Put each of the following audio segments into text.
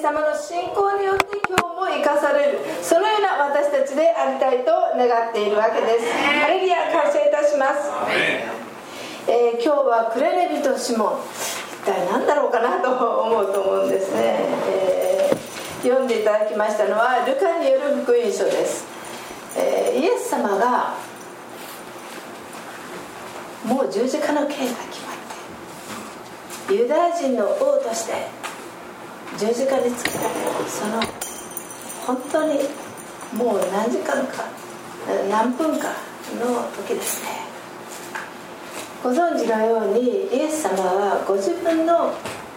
ス様の信仰によって今日も生かされる、そのような私たちでありたいと願っているわけです。ハレルヤ、感謝いたします。今日はクレネ人シモン、一体何だろうかなと思うんですね。読んでいただきましたのはルカによる福音書です。イエス様がもう十字架の刑が決まってユダヤ人の王として十字架につけられる、その本当にもう何時間か何分かの時ですね。ご存知のようにイエス様はご自分の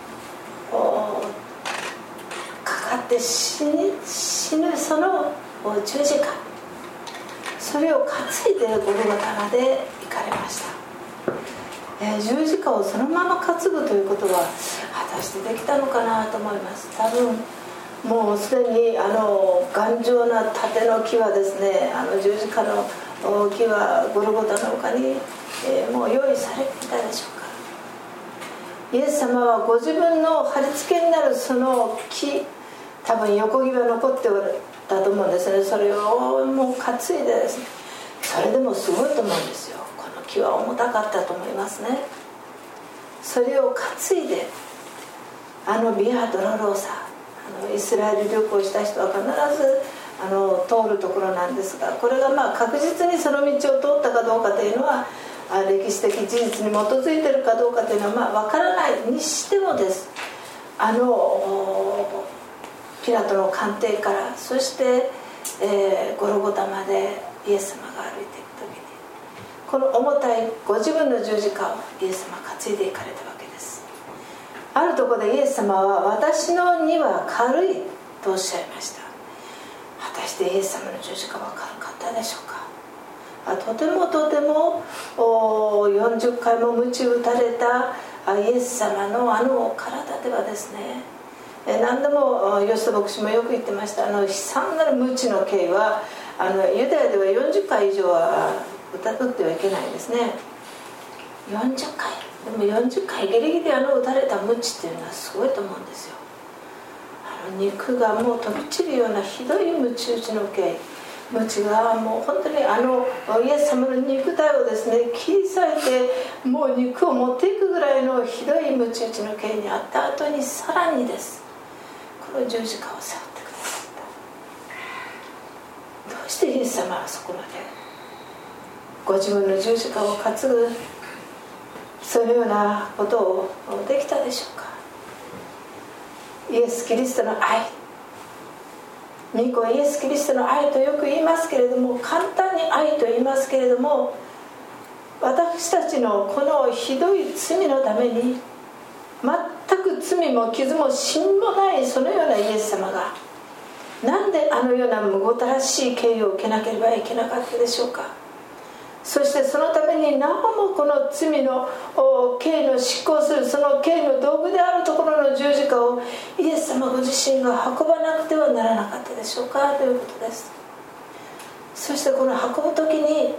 かかって死ぬその十字架、それを担いでゴルゴタまで行かれました。十字架をそのまま担ぐということは果たしてできたのかなと思います。多分もうすでに頑丈な盾の木はですね、十字架の木はゴルゴタの丘に、もう用意されていたでしょうか。イエス様はご自分の貼り付けになるその木、多分横木は残っておったと思うんですね。それをもう担いでですね、それでもすごいと思うんですよ。この木は重たかったと思いますね。それを担いでビアドロローサ、イスラエル旅行した人は必ず通るところなんですが、これが確実にその道を通ったかどうかというのは歴史的事実に基づいているかどうかというのは分からないにしてもです、ピラトの官邸から、そして、ゴルゴタまでイエス様が歩いていく時に、この重たいご自分の十字架をイエス様が担いでいかれたわけです。あるところでイエス様は私の荷は軽いとおっしゃいました。果たしてイエス様の十字架は軽かったでしょうか。とても40回も鞭打たれたイエス様の体ではですね、何でも吉田牧師もよく言ってました。悲惨なる鞭の刑はユダヤでは40回以上は打ってはいけないんですね。40回でも40回ギリギリ打たれた鞭っていうのはすごいと思うんですよ。肉がもう飛び散るようなひどい鞭打ちの刑、鞭がもう本当にイエス様の肉体をですね切り裂いて、もう肉を持っていくぐらいのひどい鞭打ちの刑にあった後に、さらにですこの十字架を背負ってくださった。どうしてイエス様はそこまでご自分の十字架を担ぐそのようなことをできたでしょうか。イエス・キリストの愛、御子イエス・キリストの愛とよく言いますけれども、簡単に愛と言いますけれども、私たちのこのひどい罪のために全く罪も傷も芯もないそのようなイエス様が、なんでようなむごたらしい刑を受けなければいけなかったでしょうか。そしてそのためになおもこの罪の刑の執行するその刑の道具であるところの十字架をイエス様ご自身が運ばなくてはならなかったでしょうかということです。そしてこの運ぶ時に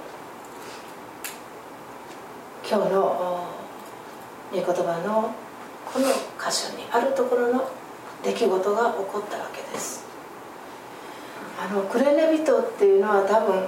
今日の御言葉のこの箇所にあるところの出来事が起こったわけです。クレネ人っていうのは多分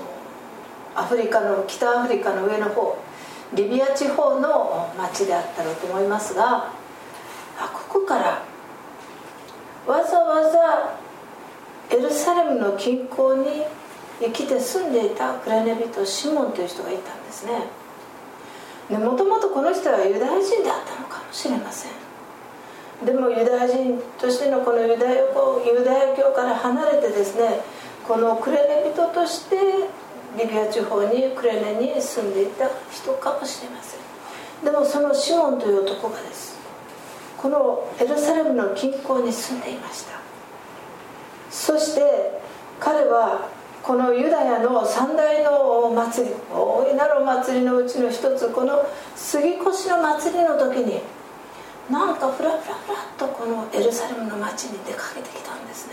北アフリカの上の方、リビア地方の町であったろうと思いますが、ここからわざわざエルサレムの近郊に来て住んでいたクレネ人シモンという人がいたんですね。もともとこの人はユダヤ人であったのかもしれません。でもユダヤ人としてのこのユダヤ教から離れてですね、このクレネ人としてリビア地方にクレネに住んでいた人かもしれません。でもそのシモンという男がです、このエルサレムの近郊に住んでいました。そして彼はこのユダヤの三大のお祭り、大いなるお祭りのうちの一つ、この杉越の祭りの時になんかふらふらふらっとこのエルサレムの町に出かけてきたんですね。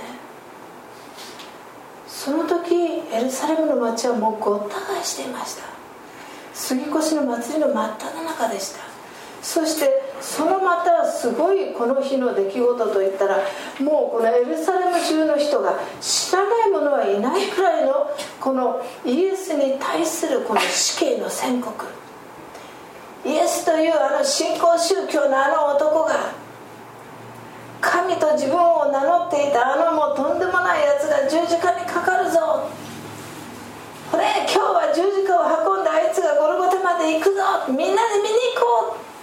その時エルサレムの町はもうごった返していました。杉越の祭りの真っ只中でした。 そしてそのまたすごいこの日の出来事といったら、もうこのエルサレム中の人が知らない者はいないくらいのこのイエスに対するこの死刑の宣告。イエスというあの新興宗教のあの男が、神と自分を名乗っていたあのもうとんでもないやつが十字架にかかるぞ、これ今日は十字架を運んだあいつがゴルゴタまで行くぞ、みんなで見に行こう。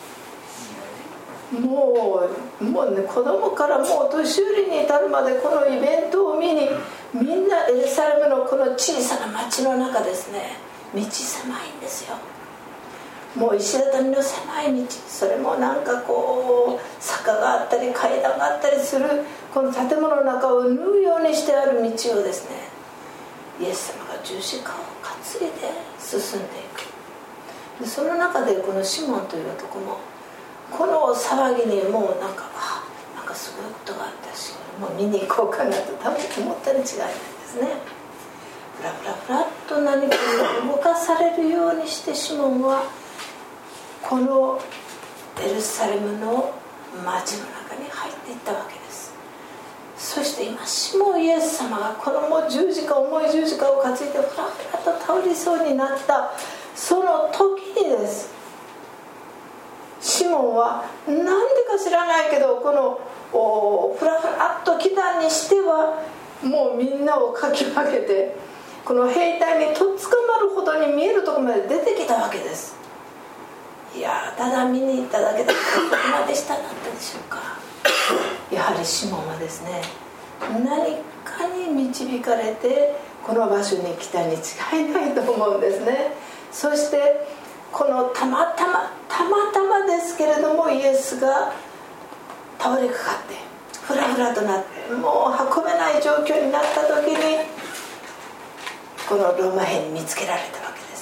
もうね、子供からもう年寄りに至るまでこのイベントを見に、みんなエルサレムのこの小さな町の中ですね、道狭いんですよ。もう石畳の狭い道、それもなんかこう坂があったり階段があったりするこの建物の中を縫うようにしてある道をですね、イエス様が十字架を担いで進んでいく。でその中でこのシモンという男もこの騒ぎにもうなんかすごいことがあったし、もう見に行こうかなと多分思ったに違いないですね。ふらふらふらっと何かに動かされるようにしてシモンはこのエルサレムの町の中に入っていったわけです。そして今しもイエス様がこのもう重い十字架を担いでふらふらと倒れそうになったその時にです、シモンはなんでか知らないけどこのふらふらっと来たにしてはもうみんなをかき分けてこの兵隊にとっ捕まるほどに見えるところまで出てきたわけです。いやただ見に行っただけでどこまでしただったでしょうか。やはりシモンはですね、何かに導かれてこの場所に来たに違いないと思うんですね。そしてこのたまたまですけれどもイエスが倒れかかってフラフラとなってもう運べない状況になった時にこのローマ兵に見つけられたわけです。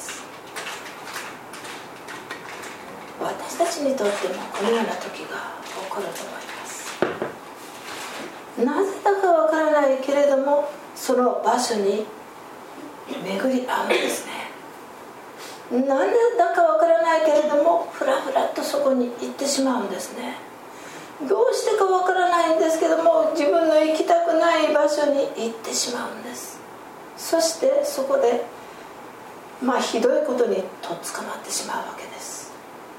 私たちにとってもこのような時が起こると思います。なぜだかわからないけれどもその場所に巡り合うんですね。なんでだかわからないけれどもふらふらとそこに行ってしまうんですね。どうしてかわからないんですけども自分の行きたくない場所に行ってしまうんです。そしてそこでひどいことにとっ捕まってしまうわけです。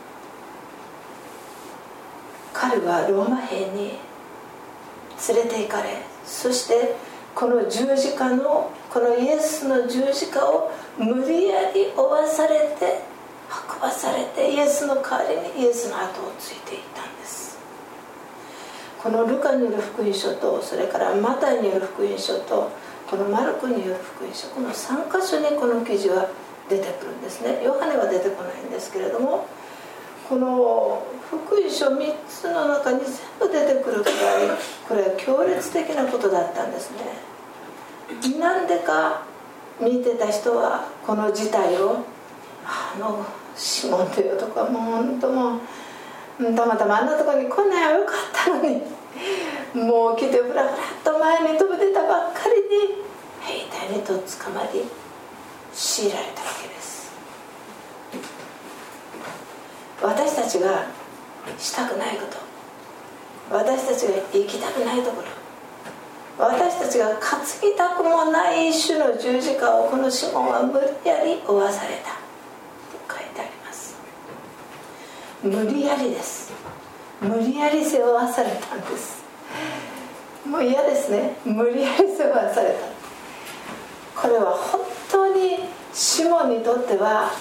彼はローマ兵に連れて行かれ、そしてこの十字架のこのイエスの十字架を無理やり負わされて運ばされてイエスの代わりにイエスの後をついていったんです。このルカによる福音書とそれからマタイによる福音書とこのマルコによる福音書、この3箇所にこの記事は出てくるんですね。ヨハネは出てこないんですけれどもこの福音書3つの中に全部出てくるくらいこれは強烈的なことだったんですね。なんでか見てた人はこの事態をシモンという男はもう本当もうたまたまあんなところに来ないばよかったのにもう来てふらふらっと前に飛び出たばっかりに兵隊にとっ捕まり強いられたわけです。私たちがしたくないこと、私たちが行きたくないところ、私たちが担ぎたくもない種の十字架をこのシモンは無理やり負わされたと書いてあります。無理やりです。無理やり背負わされたんです。もう嫌ですね。無理やり背負わされた。これは本当にシモンにとっては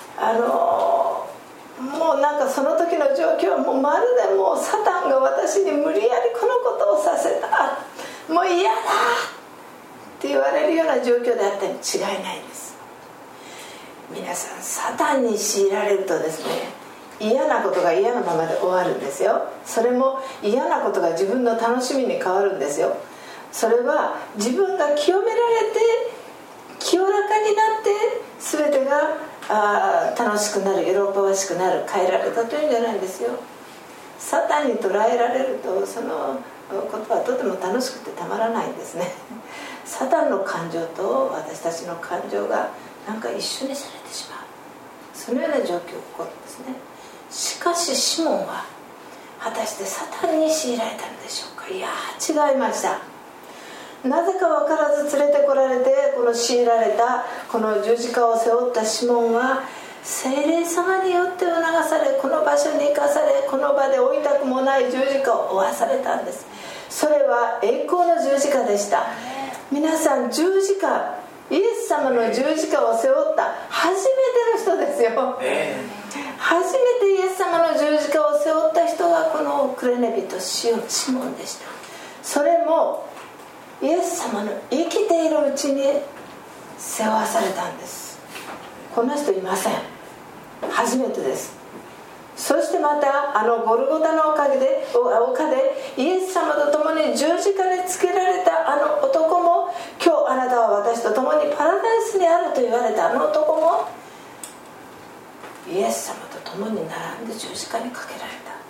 もうなんかその時の状況はもうまるでもうサタンが私に無理やりこのことをさせた、もう嫌だって言われるような状況であったに違いないんです。皆さんサタンに強いられるとですね、嫌なことが嫌なままで終わるんですよ。それも嫌なことが自分の楽しみに変わるんですよ。それは自分が清められて清らかになって全てが楽しくなる、喜ばしくなる、変えられたというんじゃないんですよ。サタンに捉えられるとそのことはとても楽しくてたまらないんですね。サタンの感情と私たちの感情がなんか一緒にされてしまう、そのような状況が起こるんですね。しかしシモンは果たしてサタンに強いられたのでしょうか。いや違いました。なぜか分からず連れてこられて、この強いられたこの十字架を背負ったシモンは聖霊様によって促され、この場所に生かされ、この場で追いたくもない十字架を負わされたんです。それは栄光の十字架でした。皆さん、十字架、イエス様の十字架を背負った初めての人ですよ。初めてイエス様の十字架を背負った人がこのクレネ人シモンでした。それもイエス様の生きているうちに背負わされたんです。こんな人いません。初めてです。そしてまたゴルゴタの丘でイエス様と共に十字架につけられた男も、今日あなたは私と共にパラダイスにあると言われた男も、イエス様と共に並んで十字架にかけられた。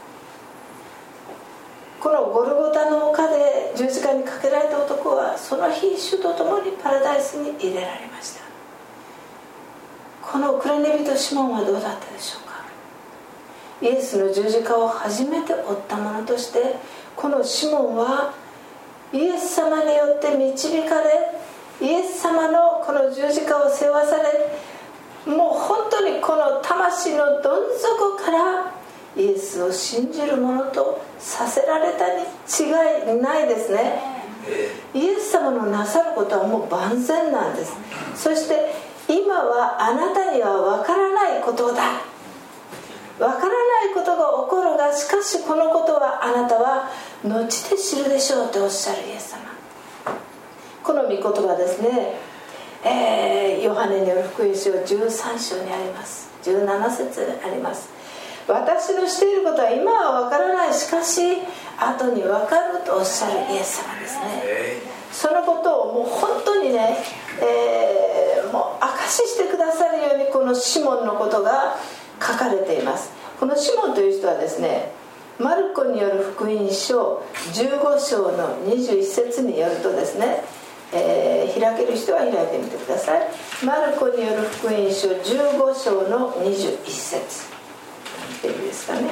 このゴルゴタの丘で十字架にかけられた男は、その日主と共にパラダイスに入れられました。このクレネ人シモンはどうだったでしょうか。イエスの十字架を初めて追った者として、このシモンはイエス様によって導かれ、イエス様のこの十字架を背負わされ、もう本当にこの魂のどん底からイエスを信じる者とさせられたに違いないですね。イエス様のなさることはもう万全なんです。そして今はあなたには分からないことだ、分からないことが起こるが、しかしこのことはあなたは後で知るでしょうとおっしゃるイエス様。この御言葉ですね、ヨハネによる福音書13章にあります。17節にあります。私のしていることは今は分からない、しかし後に分かるとおっしゃるイエス様ですね。そのことをもう本当にね、もう証ししてくださるように、このシモンのことが書かれています。このシモンという人はですね、マルコによる福音書15章の21節によるとですね、開ける人は開いてみてください。マルコによる福音書15章の21節、いいですかね。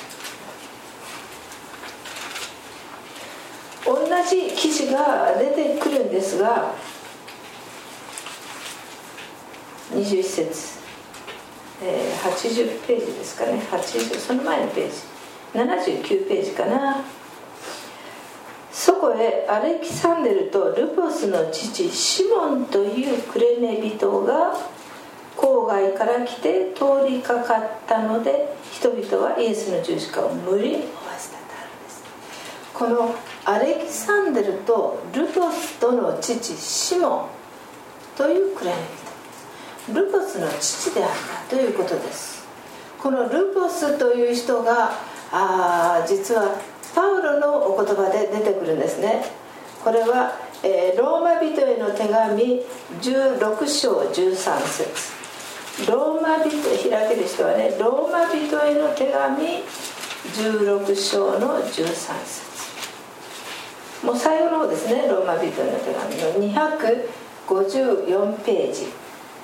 同じ記事が出てくるんですが、21節、80ページですかね。80、その前のページ、79ページかな。そこへアレキサンデルとルポスの父シモンというクレネ人が郊外から来て通りかかったので、人々はイエスの十字架を無理に負わせたとあるんです。このアレキサンデルとルポスとの父シモンというクレネ人、ルポスの父であったということです。このルポスという人が実はパウロのお言葉で出てくるんですね。これは、ローマ人への手紙16章13節、ローマ人、開ける人はね、ローマ人への手紙16章の13節、もう最後の方ですね。ローマ人への手紙の254ページ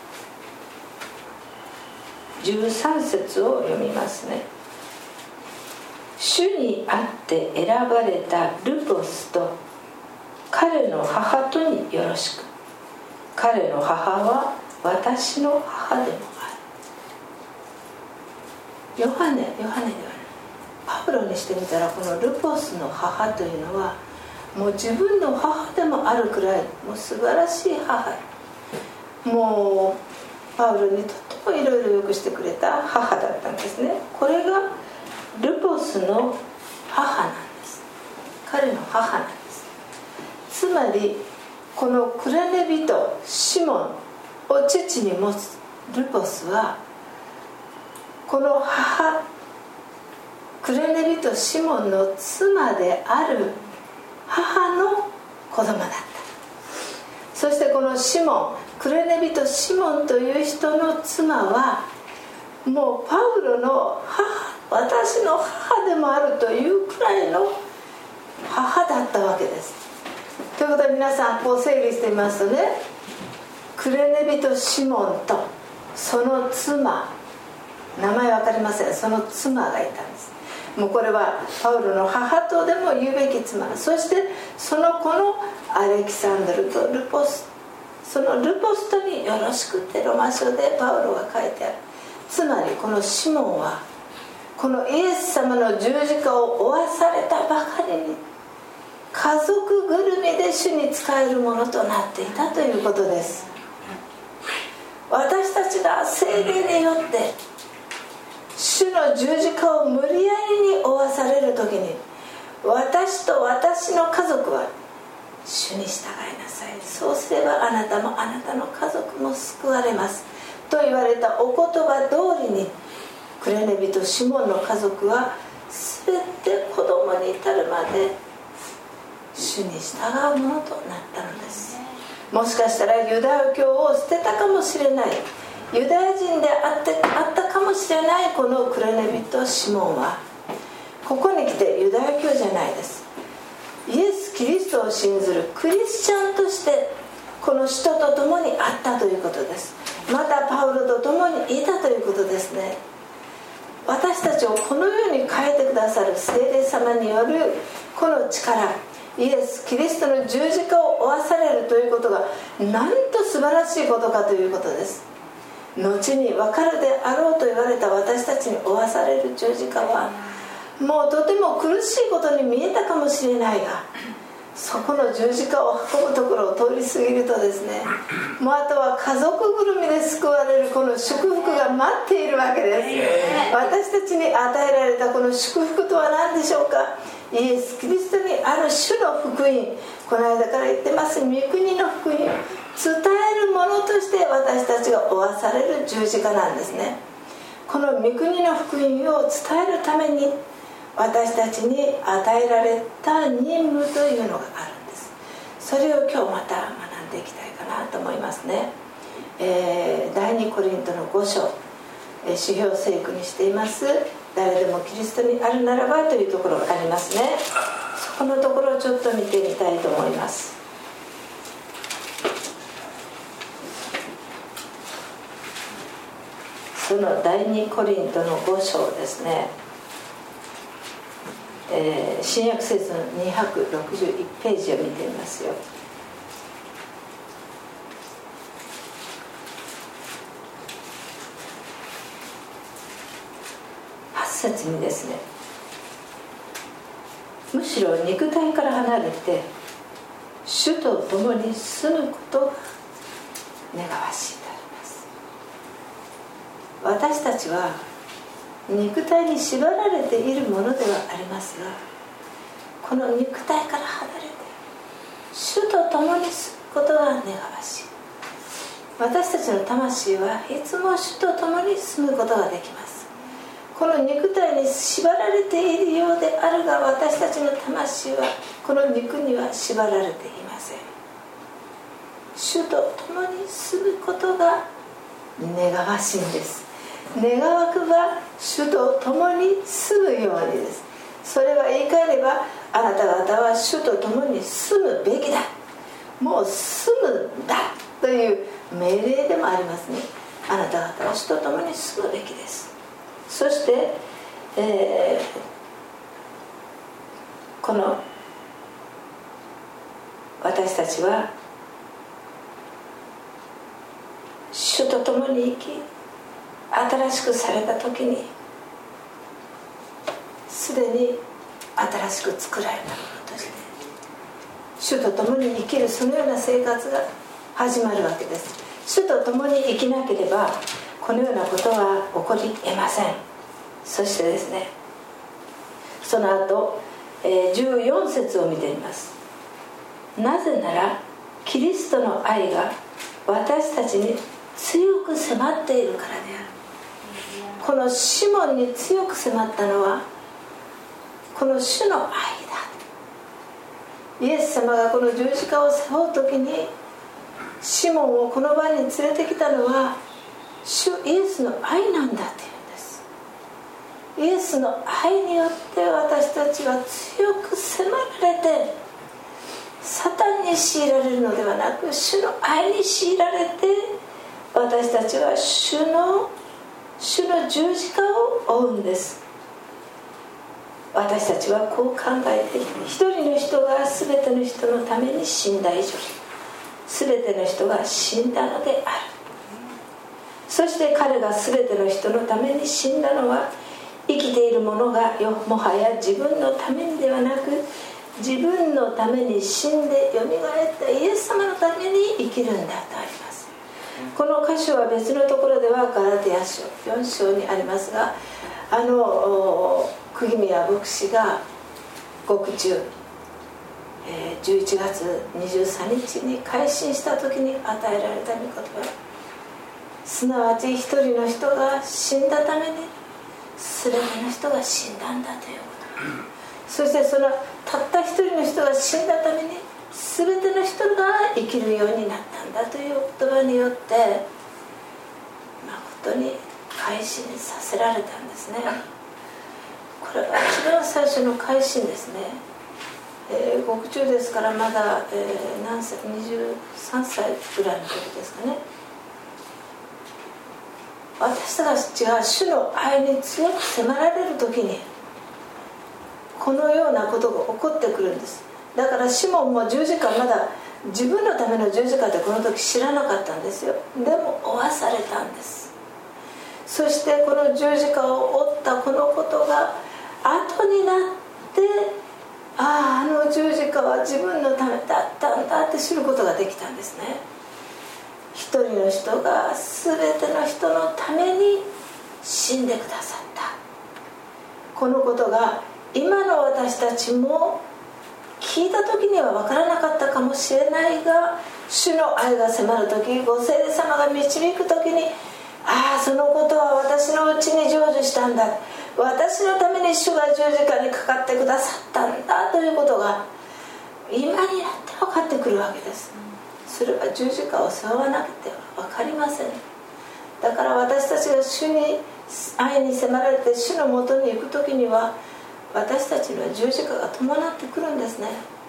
13節を読みますね。主にあって選ばれたルポスと彼の母とによろしく。彼の母は私の母でもある。ヨハネではない。パウロにしてみたら、このルポスの母というのはもう自分の母でもあるくらい、もう素晴らしい母、もうパウロにとってもいろいろよくしてくれた母だったんですね。これがルポスの母なんです。彼の母なんです。つまりこのクレネ人シモンを父に持つルポスは、この母クレネ人シモンの妻である母の子供だった。そしてこのシモン、クレネ人シモンという人の妻はもうパウロの母、私の母でもあるというくらいの母だったわけです。ということで皆さん、こう整理してみますとね、クレネ人シモンとその妻名前分かりません。その妻がいたんです。もうこれはパウロの母とでも言うべき妻、そしてその子のアレキサンドルとルポス、そのルポストによろしくってロマ書でパウロが書いてある。つまりこのシモンはこのイエス様の十字架を負わされたばかりに家族ぐるみで主に仕えるものとなっていたということです。私たちが聖霊によって主の十字架を無理やりに負わされる時に、私と私の家族は主に従いなさい、そうすればあなたもあなたの家族も救われますと言われたお言葉通りに、クレネビとシモンの家族は全て子供に至るまで主に従うものとなったのです。もしかしたらユダヤ教を捨てたかもしれない、ユダヤ人であったかもしれないこのクレネビとシモンは、ここに来てユダヤ教じゃないです。イエス・キリストを信ずるクリスチャンとしてこの使徒と共にあったということです。またパウロと共にいたということですね。私たちをこのように変えてくださる聖霊様によるこの力、イエス・キリストの十字架を負わされるということがなんと素晴らしいことかということです。後に分かるであろうと言われた私たちに負わされる十字架はもうとても苦しいことに見えたかもしれないが、そこの十字架を運ぶところを通り過ぎるとですね、もうあとは家族ぐるみで救われるこの祝福が待っているわけです。私たちに与えられたこの祝福とは何でしょうか。イエス・キリストにある主の福音、この間から言ってます御国の福音を伝えるものとして私たちが負わされる十字架なんですね。この御国の福音を伝えるために私たちに与えられた任務というのがあるんです。それを今日また学んでいきたいかなと思いますね。第2コリントの5章、指標聖句にしています誰でもキリストにあるならばというところがありますね。そこのところをちょっと見てみたいと思います。その第2コリントの5章ですね、新約聖書の261ページを見てみますよ。8節にですね、むしろ肉体から離れて主と共に住むことが願わしいとあります。私たちは肉体に縛られているものではありますが、この肉体から離れて主と共に住むことが願わしい。私たちの魂はいつも主と共に住むことができます。この肉体に縛られているようであるが、私たちの魂はこの肉には縛られていません。主と共に住むことが願わしいんです。願わくば主と共に住むようにです。それは言い換えれば、あなた方は主と共に住むべきだ、もう住むんだという命令でもありますね。あなた方は主と共に住むべきです。そして、この私たちは主と共に生き、新しくされた時にすでに新しく作られたものとして主と共に生きる、そのような生活が始まるわけです。主と共に生きなければこのようなことは起こり得ません。そしてですね、その後、14節を見てみます。なぜならキリストの愛が私たちに強く迫っているからである。このシモンに強く迫ったのはこの主の愛だ。イエス様がこの十字架を背負う時にシモンをこの場に連れてきたのは主イエスの愛なんだというんです。イエスの愛によって私たちは強く迫られて、サタンに強いられるのではなく主の愛に強いられて、私たちは主の主の十字架を追うんです。私たちはこう考えている。一人の人が全ての人のために死んだ以上、全ての人が死んだのである。そして彼が全ての人のために死んだのは、生きている者がもはや自分のためにではなく、自分のために死んでよみがえったイエス様のために生きるんだとあります。この箇所は別のところではガラテヤ書4章にありますが、釘宮牧師が獄中、11月23日に改心した時に与えられた御言葉、すなわち一人の人が死んだために全ての人が死んだんだということ、そしてそのたった一人の人が死んだために全ての人が生きるようになったんだという言葉によって誠に改心させられたんですね。これは一番最初の改心ですね。獄中ですからまだ、何歳23歳ぐらいの時ですかね。私たちが主の愛に強く迫られる時にこのようなことが起こってくるんです。だからシモンも十字架まだ自分のための十字架ってこの時知らなかったんですよ。でも負わされたんです。そしてこの十字架を負ったこのことが後になって、あの十字架は自分のためだったんだって知ることができたんですね。一人の人が全ての人のために死んでくださった。このことが今の私たちも聞いた時には分からなかったかもしれないが、主の愛が迫る時、ご聖霊様が導く時に、そのことは私のうちに成就したんだ、私のために主が十字架にかかってくださったんだということが今になって分かってくるわけです。それは十字架を背負わなくては分かりません。だから私たちが主に愛に迫られて主のもとに行く時には、私たちには十字架が伴ってくるんですね。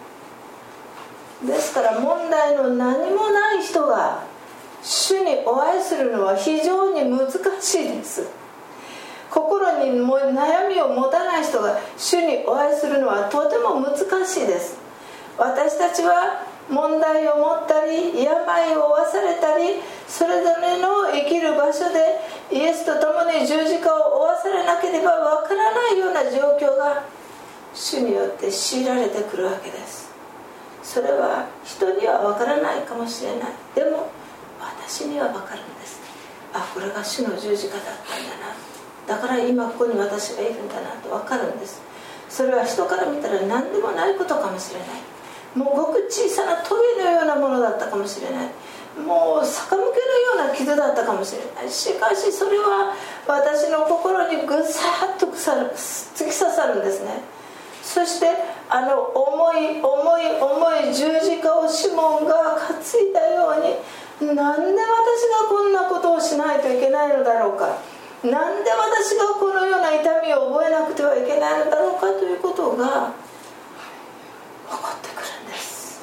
ですから問題の何もない人が主にお会いするのは非常に難しいです。心に悩みを持たない人が主にお会いするのはとても難しいです。私たちは問題を持ったり病を負わされたり、それぞれの生きる場所でイエスと共に十字架を負わされなければわからないような状況が主によって強いられてくるわけです。それは人にはわからないかもしれない。でも私にはわかるんです。これが主の十字架だったんだな、だから今ここに私がいるんだなとわかるんです。それは人から見たら何でもないことかもしれない。もうごく小さなトゲのようなものだったかもしれない。もう逆向けのような傷だったかもしれない。しかしそれは私の心にぐさっと突き刺さるんですね。そして重い十字架をシモンが担いだように、なんで私がこんなことをしないといけないのだろうか、なんで私がこのような痛みを覚えなくてはいけないのだろうかということが起こってくるんです。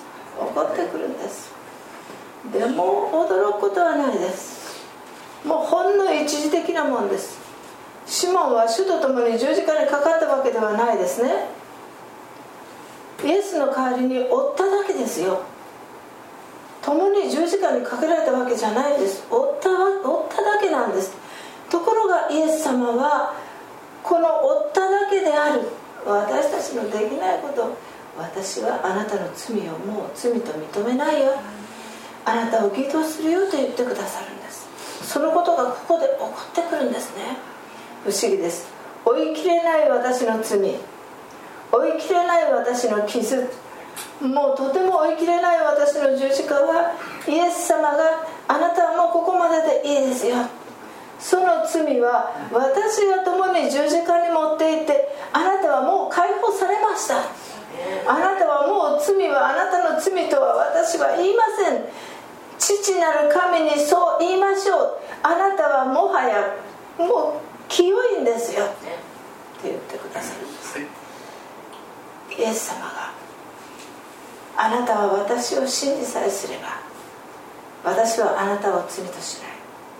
起こってくるんです。でも驚くことはないです。もうほんの一時的なもんです。シモンは主と共に十字架にかかったわけではないですね。イエスの代わりに負っただけですよ。共に十字架にかけられたわけじゃないです。負っただけなんです。ところがイエス様はこの負っただけである私たちのできないこと、私はあなたの罪をもう罪と認めないよ、あなたを義とするよと言ってくださるんです。そのことがここで起こってくるんですね。不思議です。追いきれない私の罪、追いきれない私の傷、もうとても追いきれない私の十字架はイエス様があなたはもうここまででいいですよ、その罪は私が共に十字架に持っていて、あなたはもう解放されました、あなたはもう罪はあなたの罪とは私は言いません、父なる神にそう言いましょう、あなたはもはやもう清いんですよって言ってくださるんです。イエス様があなたは私を信じさえすれば私はあなたを罪としない、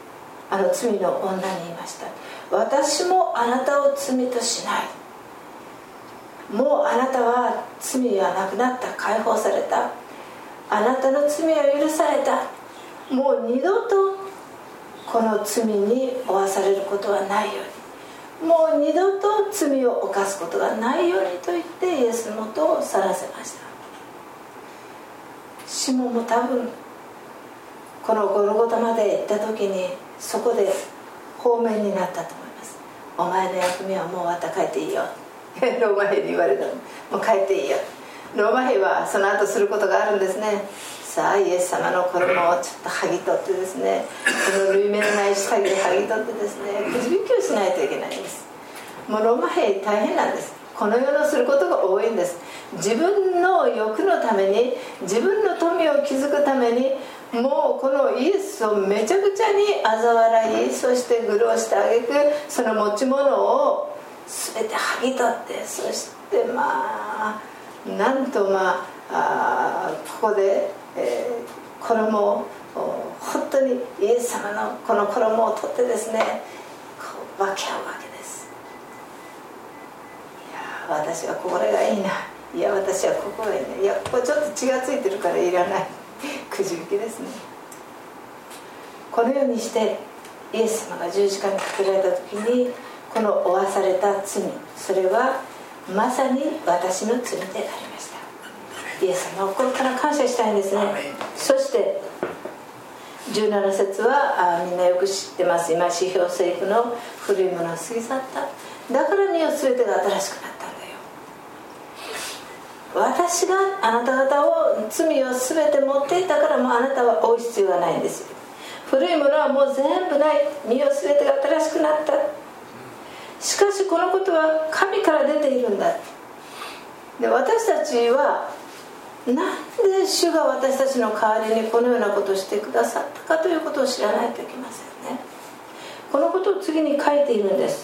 罪の女に言いました。私もあなたを罪としない。もうあなたは罪はなくなった、解放された、あなたの罪は許された、もう二度とこの罪に負わされることはないように、もう二度と罪を犯すことがないようにと言ってイエスのもとを去らせました。シモンも多分このゴルゴタまで行った時にそこで放免になったと思います。お前の役目はもう終わった、帰っていいよローマ兵に言われたの。もう帰っていいよ。ローマ兵はその後することがあるんですね。さあイエス様の衣をちょっと剥ぎ取ってですね、この類目のない下着で剥ぎ取ってですね、くじ引きをしないといけないんです。もうローマ兵大変なんです。この世のすることが多いんです。自分の欲のために、自分の富を築くために、もうこのイエスをめちゃくちゃに嘲笑い、そして愚弄してあげく、その持ち物を全て剥ぎ取って、そしてなんとここで、衣を本当にイエス様のこの衣を取ってですね、こう分け合うわけです。いや私はこれがいいな、いや私はここがいいな、いやここちょっと血がついてるからいらないくじ引きですね。このようにしてイエス様が十字架にかけられた時に、この負わされた罪、それはまさに私の罪でありました。イエス様を心から感謝したいんですね。そして17節はみんなよく知ってます。今司表聖句の古いものは過ぎ去った、だから身を全てが新しくなったんだよ。私があなた方を罪を全て持っていたから、もうあなたは追う必要がないんですよ。古いものはもう全部ない、身を全てが新しくなった。しかしこのことは神から出ているんだ。で私たちはなんで主が私たちの代わりにこのようなことをしてくださったかということを知らないといけませんね。このことを次に書いているんです。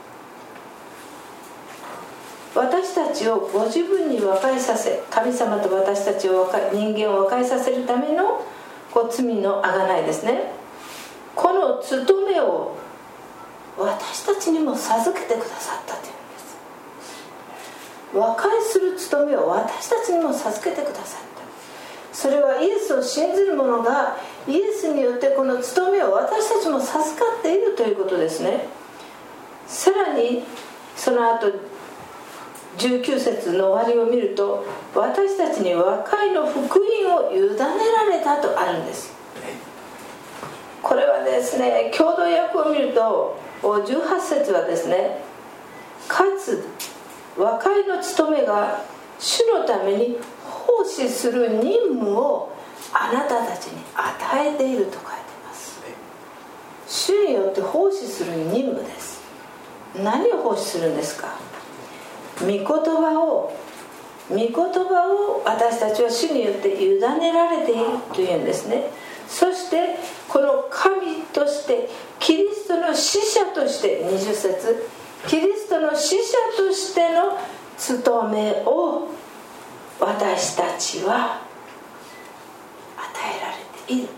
私たちをご自分に和解させ、神様と私たちを人間を和解させるための罪の贖いですね。この務めを私たちにも授けてくださったというんです。和解する務めを私たちにも授けてくださった。それはイエスを信じる者がイエスによってこの務めを私たちも授かっているということですね。さらにその後19節の終わりを見ると、私たちに和解の福音を委ねられたとあるんです。これはですね、共同訳を見ると18節はですね、かつ和解の務めが主のために奉仕する任務をあなたたちに与えていると書いています。主によって奉仕する任務です。何を奉仕するんですか。御言葉を私たちは主によって委ねられているというんですね。そしてこの神としてキリストの使者として20節、キリストの使者としての務めを私たちは与えられているというんです。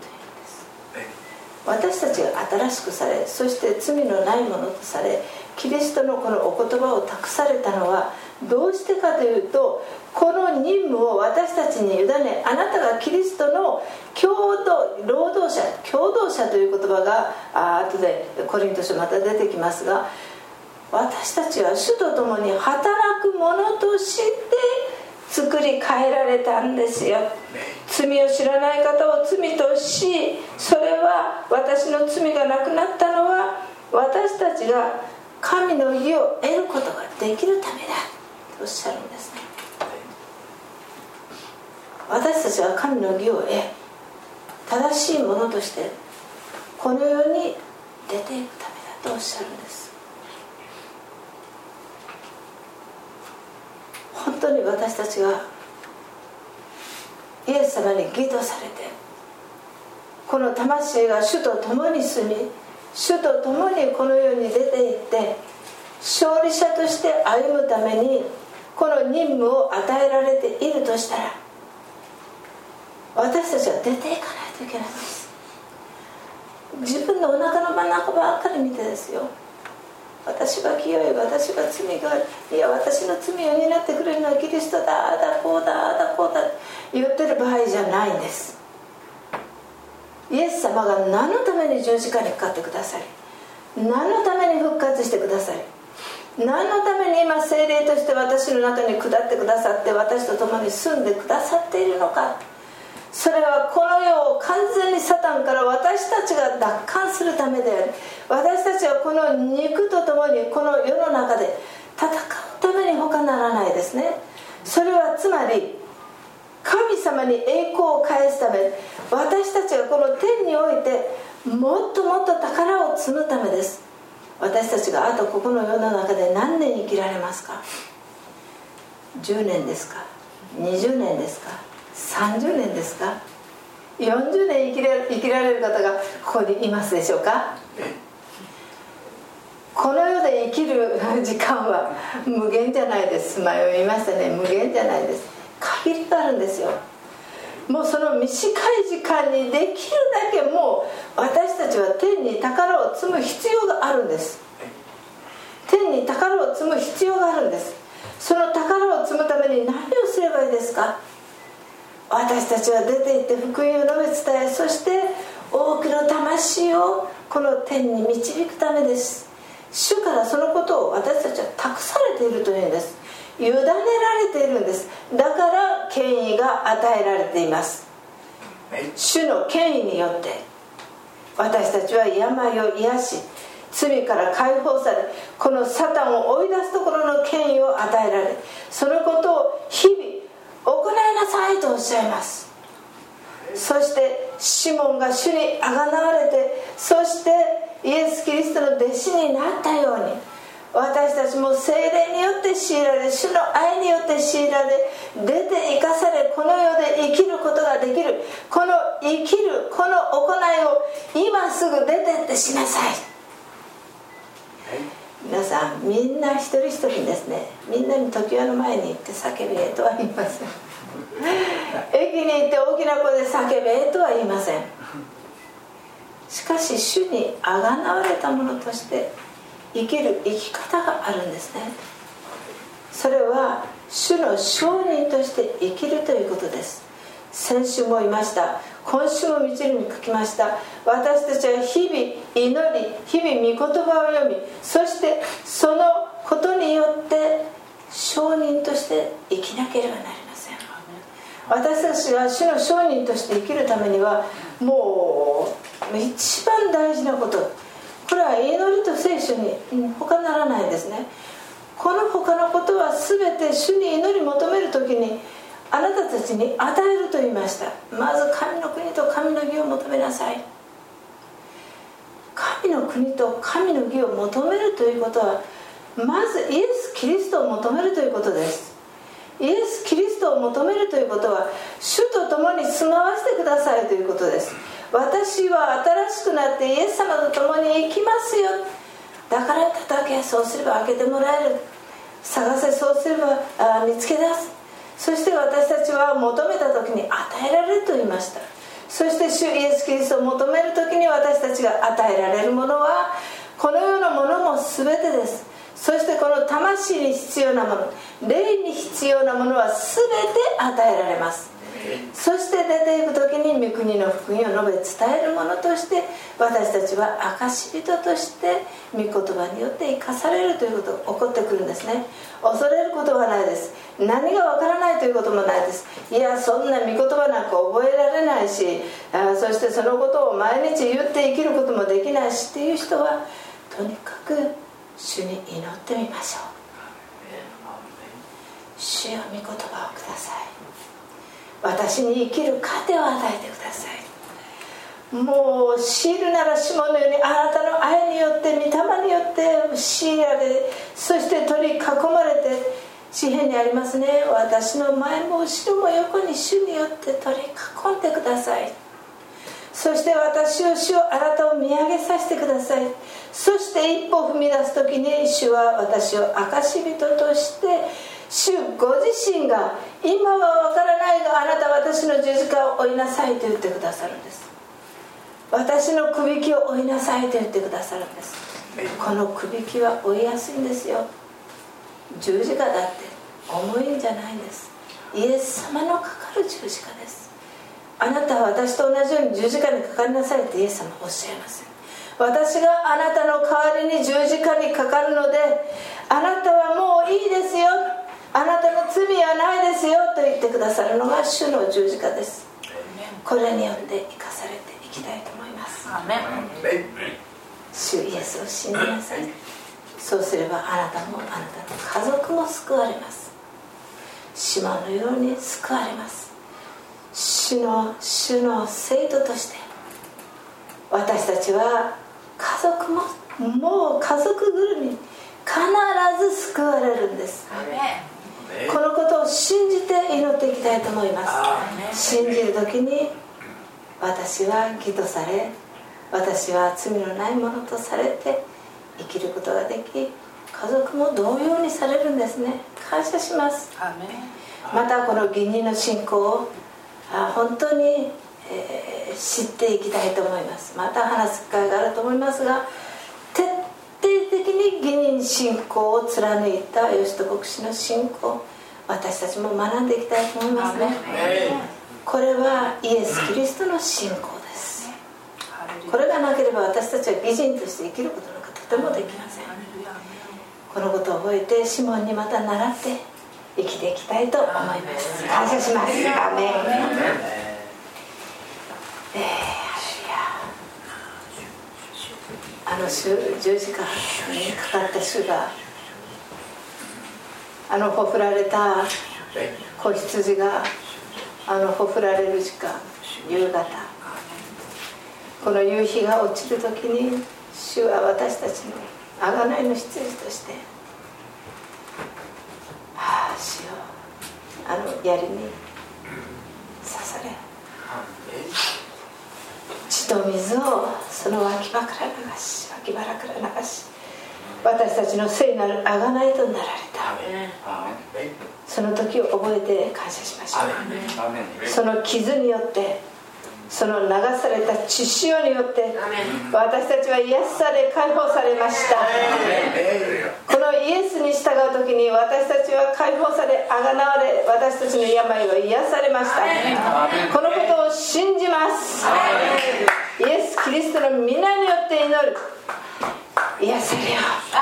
私たちが新しくされ、そして罪のないものとされ、キリストのこのお言葉を託されたのはどうしてかというと、この任務を私たちに委ね、あなたがキリストの労働者という言葉が後でコリント書また出てきますが、私たちは主と共に働く者として作り変えられたんですよ。罪を知らない方を罪とし、それは私の罪がなくなったのは私たちが神の義を得ることができるためだとおっしゃるんですね。私たちは神の義を得、正しいものとしてこの世に出ていくためだとおっしゃるんです。本当に私たちがイエス様に義とされて、この魂が主と共に住み、主と共にこの世に出ていって勝利者として歩むためにこの任務を与えられているとしたら、私たちは出ていかないといけないんです。 自分のお腹の真ん中ばっかり見てですよ、私は清い、私は罪がある、いや私の罪を担ってくれるのはキリストだ、あだこうだあだこうだ言ってる場合じゃないんです。イエス様が何のために十字架にかかってくださり、何のために復活してくださり、何のために今聖霊として私の中に下ってくださって私と共に住んでくださっているのか、それはこの世を完全にサタンから私たちが奪還するためであり、私たちはこの肉と共にこの世の中で戦うために他ならないですね。それはつまり神様に栄光を返すため、私たちがこの天においてもっともっと宝を積むためです。私たちがあとここの世の中で何年生きられますか。10年ですか、20年ですか、30年ですか、40年生きられる方がここにいますでしょうか。この世で生きる時間は無限じゃないです。前も言いましたね、無限じゃないです。限りがあるんですよ。もうその短い時間にできるだけもう私たちは天に宝を積む必要があるんです。天に宝を積む必要があるんです。その宝を積むために何をすればいいですか。私たちは出て行って福音を述べ伝え、そして多くの魂をこの天に導くためです。主からそのことを私たちは託されているというんです。委ねられているんです。だから権威が与えられています。主の権威によって私たちは病を癒し、罪から解放され、このサタンを追い出すところの権威を与えられ、そのことを日々行いなさいとおっしゃいます。そしてシモンが主にあがなわれて、そしてイエス・キリストの弟子になったように、私たちも聖霊によって強いられ、主の愛によって強いられ、出て生かされ、この世で生きることができる。この生きるこの行いを今すぐ出てってしなさい。皆さんみんな一人一人にですね、みんなに常盤の前に行って叫べとは言いません。駅に行って大きな声で叫べとは言いません。しかし主にあがなわれたものとして生きる生き方があるんですね。それは主の証人として生きるということです。先週も言いました、今週もみちるに書きました。私たちは日々祈り、日々御言葉を読み、そしてそのことによって証人として生きなければなりません。私たちは主の証人として生きるためにはもう一番大事なこと、これは祈りと聖書に他ならないですね。この他のことは全て主に祈り求めるときにあなたたちに与えると言いました。まず神の国と神の義を求めなさい。神の国と神の義を求めるということは、まずイエス・キリストを求めるということです。イエス・キリストを求めるということは、主と共に住まわせてくださいということです。私は新しくなってイエス様と共に生きますよ。だから叩け、そうすれば開けてもらえる。探せ、そうすれば見つけ出す。そして私たちは求めた時に与えられると言いました。そして主イエス・キリストを求める時に私たちが与えられるものはこの世のものも全てです。そしてこの魂に必要なもの、霊に必要なものは全て与えられます。そして出ていく時に御国の福音を述べ伝えるものとして私たちは証人として御言葉によって生かされるということが起こってくるんですね。恐れることはないです。何がわからないということもないです。いや、そんな御言葉なんか覚えられないし、そしてそのことを毎日言って生きることもできないしっていう人は、とにかく主に祈ってみましょう。主よ、御言葉をください。私に生きる糧を与えてください。もう強いるなら霜のようにあなたの愛によって御霊によって強いられ、そして取り囲まれて、詩篇にありますね、私の前も後ろも横に主によって取り囲んでください。そして私を主をあなたを見上げさせてください。そして一歩踏み出す時に主は私を証人として主ご自身が今は分からないがあなたは私の十字架を追いなさいと言ってくださるんです。 私のくびきを追いなさいと言ってくださるんです。このくびきは追いやすいんですよ。十字架だって重いんじゃないんです。イエス様のかかる十字架です。あなたは私と同じように十字架にかかりなさいってイエス様はおっしゃいます。私があなたの代わりに十字架にかかるので、あなたはもういいですよ、あなたの罪はないですよと言ってくださるのが主の十字架です。これによって生かされていきたいと思います。主イエスを信じなさい。そうすればあなたもあなたの家族も救われます。島のように救われます。主の生徒として私たちは家族ももう家族ぐるみ必ず救われるんです。このことを信じて祈っていきたいと思います。信じる時に私は義とされ、私は罪のないものとされて生きることができ、家族も同様にされるんですね。感謝します。またこの義人の信仰を本当に、知っていきたいと思います。また話す機会があると思いますが、徹底的に義人信仰を貫いた義人牧師の信仰、私たちも学んでいきたいと思いますね。これはイエス・キリストの信仰です。これがなければ私たちは義人として生きることなんかとてもできません。このことを覚えてシモンにまた習って生きていきたいと思います。感謝します。アーメン。十字架にかかった主が、ほふられた子羊がほふられる時間、夕方、この夕日が落ちる時に主は私たちの贖いの羊として、主よ、槍に刺され、血と水をその脇腹から流し、私たちの聖なる贖いとなられた。その時を覚えて感謝しましょう。その傷によって、その流された血潮によって私たちは癒され解放されました。このイエスに従う時に私たちは解放され、あがなわれ、私たちの病は癒されました。このことを信じます。イエス・キリストの皆によって祈る。癒されよ。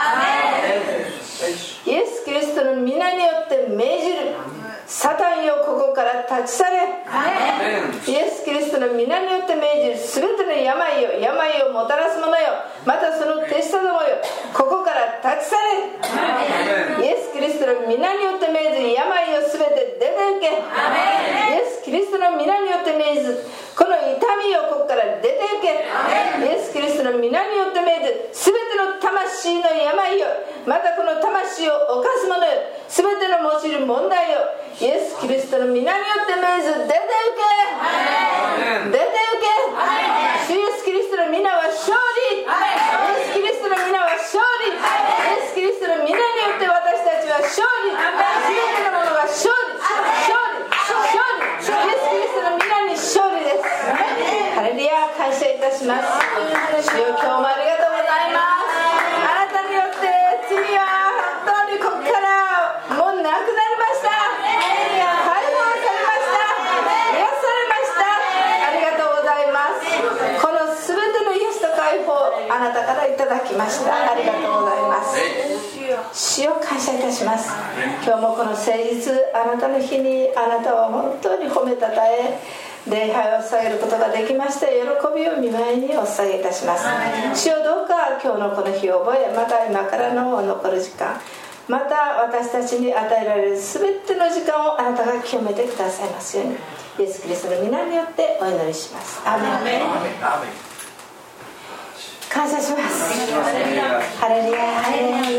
イエス・キリストの皆によって命じる。サタンよ、ここから立ち去れ。イエス・キリストの皆によって命じる全ての病をもたらす者よ、またその手下どもよ、ここから立ち去れ。イエス・キリストの皆によって命じる病を全て出て行け。イエス・キリストの皆によって命じるこの痛みをここから出て行け。イエス・キリストの皆によって命じる全ての魂の病よ、またこの魂を犯す者よ、全ての用いる問題よ、イエス・キリストの皆によって命ず出て行け。出て行け。主イエス・キリストの皆は勝利。イエス・キリストの皆は勝利。イエス・キリストの皆によって私たちは勝利。全てのものが勝利、勝利、勝利。イエス・キリストの皆に勝利です。ハレルヤ、感謝いたします。主よ、今日もありがとうございます。あなたによって罪は本当にここからもうなくなりました。解放されました。癒されました。ありがとうございます。この全ての癒しと解放あなたからいただきました。ありがとうございます。主を感謝いたします。今日もこの誠実あなたの日にあなたを本当に褒めたたえ、礼拝を捧げることができました。喜びを御前にお捧げいたします。主をどうか今日のこの日を覚え、また今からの残る時間、また私たちに与えられる全ての時間をあなたが清めてくださいますように、イエス・キリストの皆によってお祈りします。アーメン。感謝します。ハレルヤ、ハレルヤ。